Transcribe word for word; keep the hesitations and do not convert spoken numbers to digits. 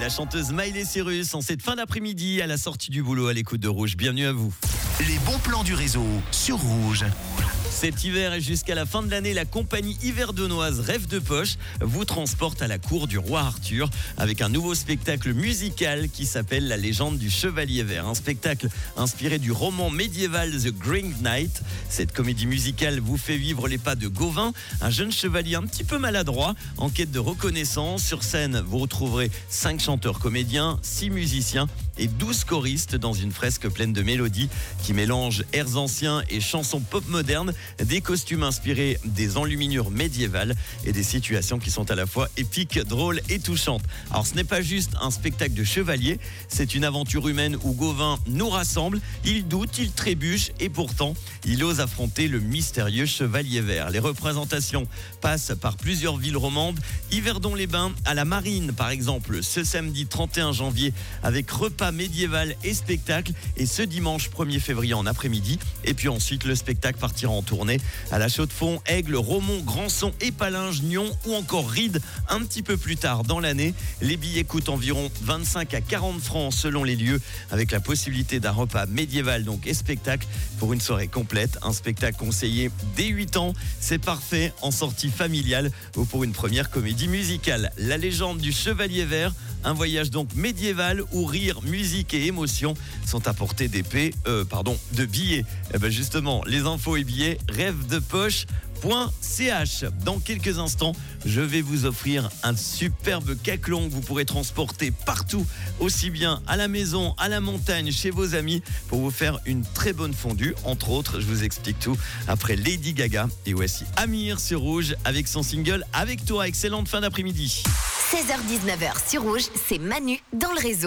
la chanteuse Miley Cyrus en cette fin d'après-midi à la sortie du boulot à l'écoute de Rouge. Bienvenue à vous. Les bons plans du réseau sur Rouge. Cet hiver et jusqu'à la fin de l'année, la compagnie yverdonoise Rêve de Poche vous transporte à la cour du roi Arthur avec un nouveau spectacle musical qui s'appelle La légende du chevalier vert. Un spectacle inspiré du roman médiéval The Green Knight. Cette comédie musicale vous fait vivre les pas de Gauvin, un jeune chevalier un petit peu maladroit en quête de reconnaissance. Sur scène, vous retrouverez cinq chanteurs comédiens, six musiciens et douze choristes dans une fresque pleine de mélodies qui mélangent airs anciens et chansons pop modernes, des costumes inspirés des enluminures médiévales et des situations qui sont à la fois épiques, drôles et touchantes. Alors ce n'est pas juste un spectacle de chevalier, c'est une aventure humaine où Gauvin nous rassemble, il doute, il trébuche et pourtant il ose affronter le mystérieux chevalier vert. Les représentations passent par plusieurs villes romandes, Yverdon-les-Bains à la Marine par exemple, ce samedi trente et un janvier avec repas médiéval et spectacle, et ce dimanche premier février en après-midi. Et puis ensuite le spectacle partira en tournée à la Chaux-de-Fonds, Aigle, Romont, Grandson, Épalinges, Nyon ou encore Ried un petit peu plus tard dans l'année. Les billets coûtent environ vingt-cinq à quarante francs selon les lieux, avec la possibilité d'un repas médiéval donc et spectacle pour une soirée complète. Un spectacle conseillé dès huit ans, c'est parfait en sortie familiale ou pour une première comédie musicale. La légende du chevalier vert, un voyage donc médiéval où rire, musique et émotion sont à portée d'épée, euh, pardon, de billets. Et ben justement, les infos et billets, rêve de poche. .ch. Dans quelques instants, je vais vous offrir un superbe caclon que vous pourrez transporter partout, aussi bien à la maison, à la montagne, chez vos amis, pour vous faire une très bonne fondue. Entre autres, je vous explique tout après Lady Gaga. Et voici Amir sur Rouge avec son single Avec toi. Excellente fin d'après-midi. seize heures dix-neuf heures sur Rouge, c'est Manu dans le réseau.